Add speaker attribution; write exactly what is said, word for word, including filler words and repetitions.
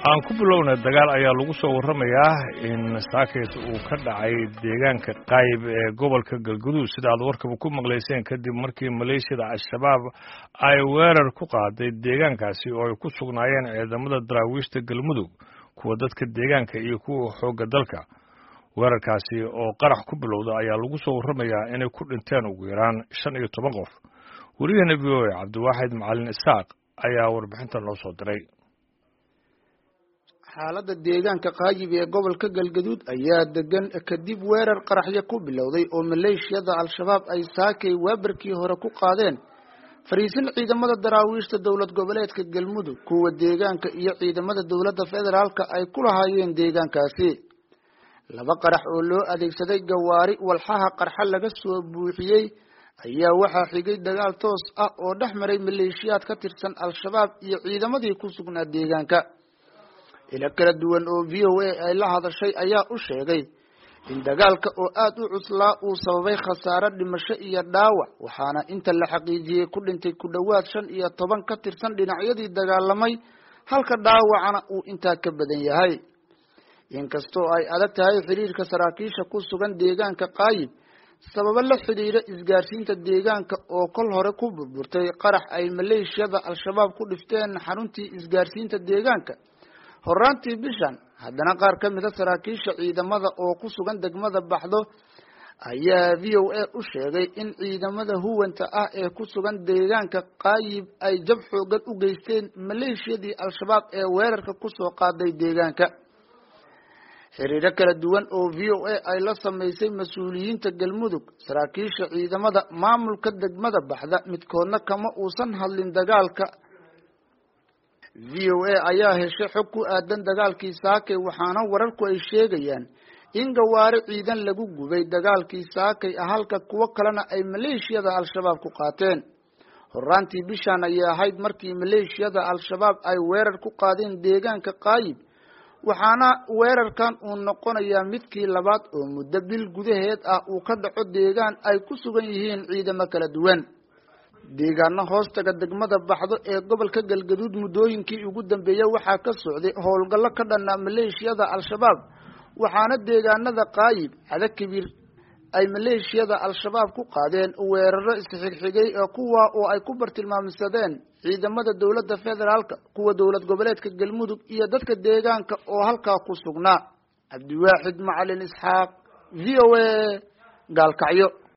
Speaker 1: aan ku bilowna dagaal ayaa lagu soo waramayaa in saakeet uu ka dhacay deegaanka qayb ee gobolka galguduud sida aad warkaba ku maqlayseen kadib markii maleeshiyada al-shabaab ay weerar ku qaaday deegaankaasi oo ay ku sugnaayeen ciidamada daraawiishta galmudug kuwa dadka deegaanka iyo kuwa xoogga dalka weerarkaasi oo qarax ku bilowda ayaa lagu soo waramayaa inay ku dhinteen ugu yaraan shan iyo toban qof wariyahana v o a cabdiwaaxid macalin isaaq ayaa warbixintan loo soo diray.
Speaker 2: xaaladda deegaanka qaayib ee gobolka galgaduud ayaa degan kadib weerar qaraxyo ku bilowday oo maleeshiyada al-shabaab ay saakay waabarkii hore ku qaadeen fariisin ciidamada daraawiishta dowlad goboleedka galmudug kuwa deegaanka iyo ciidamada dowladda federaalka ay ku lahaayeen deegaankaasi. laba qarax oo loo adeegsaday gawaari walxaha qarxa laga soo buuxiyey ayaa waxaa xigay dagaal toos ah oo dhex maray maleeshiyaad ka tirsan al-shabaab iyo ciidamadii ku sugnaa deegaanka. ila kala duwan oo v o a ay la hadashay ayaa u sheegay in dagaalka oo aad u cuslaa uu sababay khasaare dhimasho iyo dhaawac waxaana inta la xaqiijiyey ku dhintay ku dhowaad shan iyo toban ka tirsan dhinacyadii dagaalamay halka dhaawacana uu intaa ka badan yahay. inkastoo ay adag tahay xiriirka saraakiisha ku sugan deegaanka qaayib sababo la xidhiira isgaarsiinta deegaanka oo kol hore ku burburtay qarax ay maleeshiyada al-shabaab ku dhifteen xaruntii isgaarsiinta deegaanka horaantii bishan, haddana qaar ka mida saraakiisha ciidamada oo ku sugan degmada baxdo ayaa v o a u sheegay in ciidamada huwanta ah ee ku sugan deegaanka qaayib ay jab xoogan u geysteen maleeshiyadii al-shabaab ee weerarka kusoo qaaday deegaanka. xiriiro kala duwan oo v o a ay la samaysay mas-uuliyiinta galmudug, saraakiisha ciidamada maamulka degmada baxda midkoodna kama uusan hadlin dagaalka. v o a ayaa heshay xog ku aadan dagaalkii saakay waxaana wararku ay sheegayaan in gawaari ciidan lagu gubay dagaalkii saakay ah halka kuwo kalena ay maleeshiyada al-shabaab ku qaateen. horaantii bishaan ayay ahayd markii maleeshiyada al-shabaab ay weerar ku qaadeen deegaanka qaayib waxaana weerarkan uu noqonayaa midkii labaad oo muddo bil gudaheed ah uu ka dhaco deegaan ay ku sugan yihiin ciidamo kala duwan. deegaano hoostaga degmada baxdo ee gobolka galgaduud muddooyinkii ugu dambeeyay waxaa ka socday howlgallo ka dhanaa maleeshiyada al-shabaab waxaana deegaanada qaayib cadakibir ay maleeshiyada al-shabaab ku qaadeen weeraro isxigxigay ee kuwa oo ay ku bartilmaamsadeen ciidamada dowladda federaalka, kuwa dowlad goboleedka galmudug iyo dadka deegaanka oo halkaa ku sugnaa. cabdiwaaxid macalin isxaaq, v o a, gaalkacyo.